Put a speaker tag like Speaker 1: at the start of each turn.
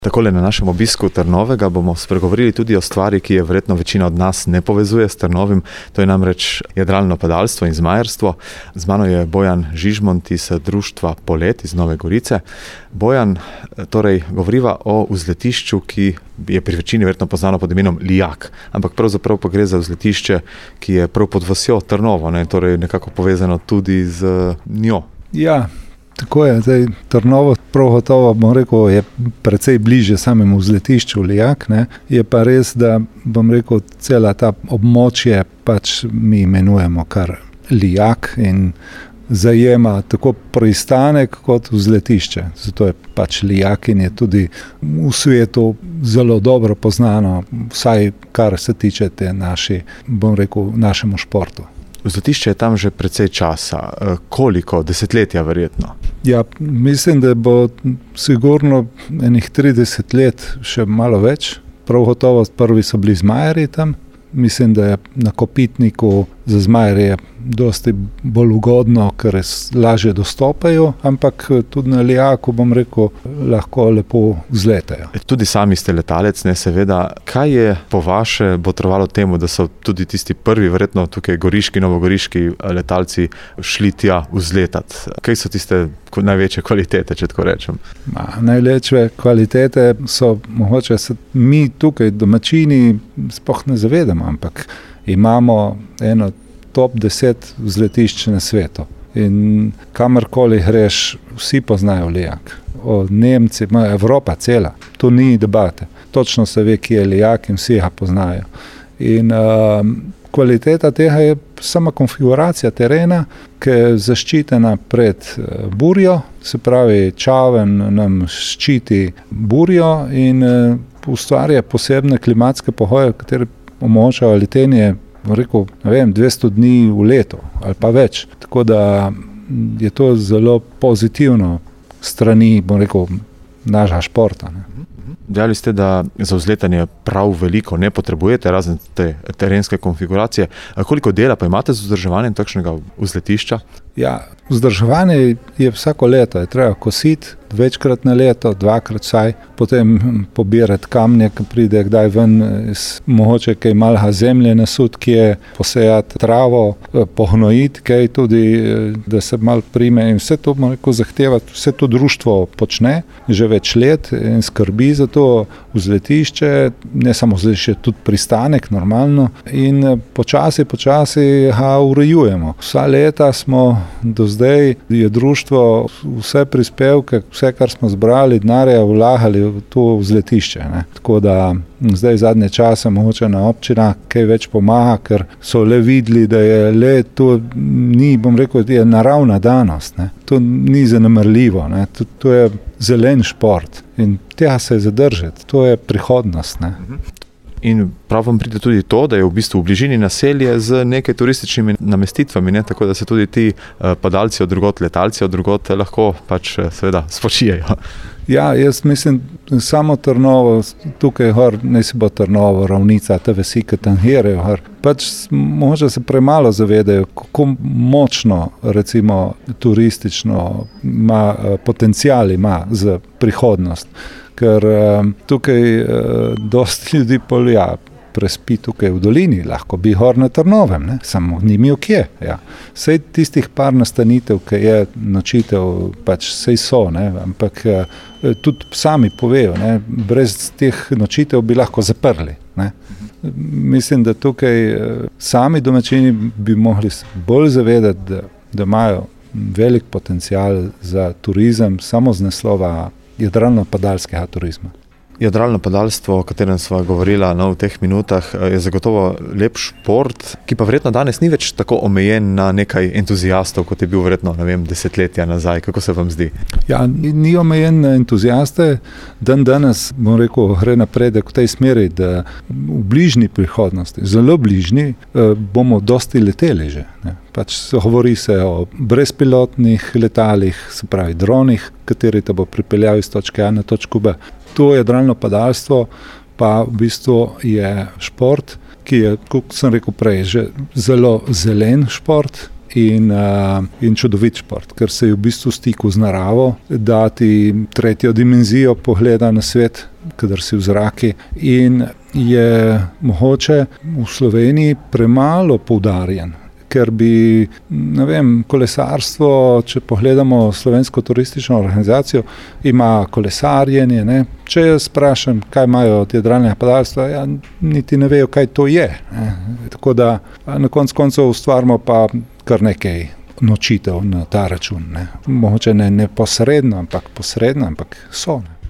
Speaker 1: Takole na našem obisku Trnovega bomo spregovorili tudi o stvari, ki je verjetno večina od nas ne povezuje s Trnovim. To je namreč jadralno padalstvo in zmajerstvo. Z mano je Bojan Žižmont iz društva Polet iz Nove Gorice. Bojan, torej govoriva o vzletišču, ki je pri večini verjetno poznano pod imenom Lijak, ampak pravzaprav pa gre za vzletišče, ki je prav pod vasjo Trnovo, torej nekako povezano tudi z njo.
Speaker 2: Ja, tako je. Zdaj, Trnovo prav gotovo, bom rekel, je precej bliže samemu vzletišču Lijak, ne. Je pa res, da, bom rekel, cela ta območje pač mi imenujemo kar Lijak in zajema tako pristanek kot vzletišče. Zato je pač Lijak in je tudi v svetu zelo dobro poznano, vsaj kar se tiče te našemu športu.
Speaker 1: Vzletišče je tam že precej časa. Koliko? Desetletja verjetno?
Speaker 2: Ja, mislim, da bo sigurno enih 30 let, še malo več. Prav gotovo prvi so bili zmajerji tam. Mislim, da je na Kopitniku za zmajerje dosti bolj ugodno, ker lažje dostopajo, ampak tudi na Lijaku, bom rekel, lahko lepo vzletajo.
Speaker 1: Tudi sami ste letalec, seveda. Kaj je po vaše botrovalo temu, da so tudi tisti prvi, verjetno tukaj goriški, novogoriški letalci šli tja vzletati? Kaj so tiste največje kvalitete, če tako rečem?
Speaker 2: Največje kvalitete so, mogoče se mi tukaj domačini sploh ne zavedamo, ampak imamo eno top 10 vzletišč na svetu. In kamorkoli greš, vsi poznajo Lijak. Nemci, Evropa cela. To ni debate. Točno se ve, kje je Lijak in vsi ga poznajo. In kvaliteta tega je sama konfiguracija terena, ki je zaščitena pred burjo, se pravi čaven nam ščiti burjo in ustvarja posebne klimatske pogoje, katere omogočajo letenje, bom rekel, 200 dni v letu ali pa več. Tako da je to zelo pozitivno strani, bom rekel, našega športa.
Speaker 1: Dejali ste, da za vzletanje prav veliko ne potrebujete, razen te terenske konfiguracije. Koliko dela pa imate z vzdrževanjem takšnega vzletišča?
Speaker 2: Ja, vzdrževanje je vsako leto. Je treba kositi večkrat na leto, dvakrat vsaj, potem pobirati kamne, ki pride kdaj ven, mogoče kaj malha zemlje nasut, ki je posejati travo, pohnojiti kaj tudi, da se malo prime in vse to, zahteva, vse to društvo počne že več let in skrbi za to vzletišče, ne samo vzletišče, tudi pristanek normalno in počasi ga urejujemo. Vsa leta smo do zdaj, je društvo vse prispevke, vse, kar smo zbrali, denarja vlagali v to vzletišče. Tako da zdaj zadnje čase mogoče na občina kaj več pomaga, ker so le videli, da je le to ni, bom rekel, je naravna danost. To ni zanemarljivo. To je zelen šport in tega se zadržati. To je prihodnost.
Speaker 1: In prav vam pride tudi to, da je v bistvu v bližini naselje z nekaj turističnimi namestitvami, tako da se tudi ti padalci od drugot, letalci od drugot lahko pač seveda spočijejo.
Speaker 2: Ja, jaz mislim, samo Trnovo, tukaj gor, ne si bo Trnovo, Ravnica, te vasi, ki tangirajo, pač možda se premalo zavedajo, kako močno, recimo, turistično potencial ima za prihodnost. Ker tukaj dosti ljudi prespi tukaj v dolini, lahko bi gor na Trnovem, samo nimi kje. Ja. Sej tistih par nastanitev, ki je nočitev, pač sej so, ampak tudi sami povejo, brez teh nočitev bi lahko zaprli. Mislim, da tukaj sami domačini bi mogli bolj zavedati, da imajo velik potencial za turizem samo z naslova jadralno-padalskega turizma.
Speaker 1: Jadralno padalstvo, o katerem sva govorila v teh minutah, je zagotovo lep šport, ki pa verjetno danes ni več tako omejen na nekaj entuzijastov, kot je bil verjetno, desetletja nazaj. Kako se vam zdi? Ja,
Speaker 2: ni omejen na entuzijaste. Danes, bom rekel, gre napredek v tej smeri, da v bližnji prihodnosti, zelo bližnji, bomo dosti leteli že. Pač govori se o brezpilotnih letalih, se pravi dronih, kateri te bo pripeljal iz točke A na točko B. To jadralno padalstvo pa v bistvu je šport, ki je, kot sem rekel prej, že zelo zelen šport in čudovit šport, ker se je v bistvu stiku z naravo, dati tretjo dimenzijo pogleda na svet, kadar si v zraki, in je mogoče v Sloveniji premalo poudarjen. Ker bi, ne vem, kolesarstvo, če pogledamo Slovensko turistično organizacijo, ima kolesarjenje, ne. Če jaz sprašam, kaj imajo od jadralnega padalstva, ja, niti ne vejo, kaj to je, ne. Tako da na koncu ustvarimo pa kar nekaj nočitev na ta račun, ne. Mogoče ne posredno, ampak posredno, ampak so, ne.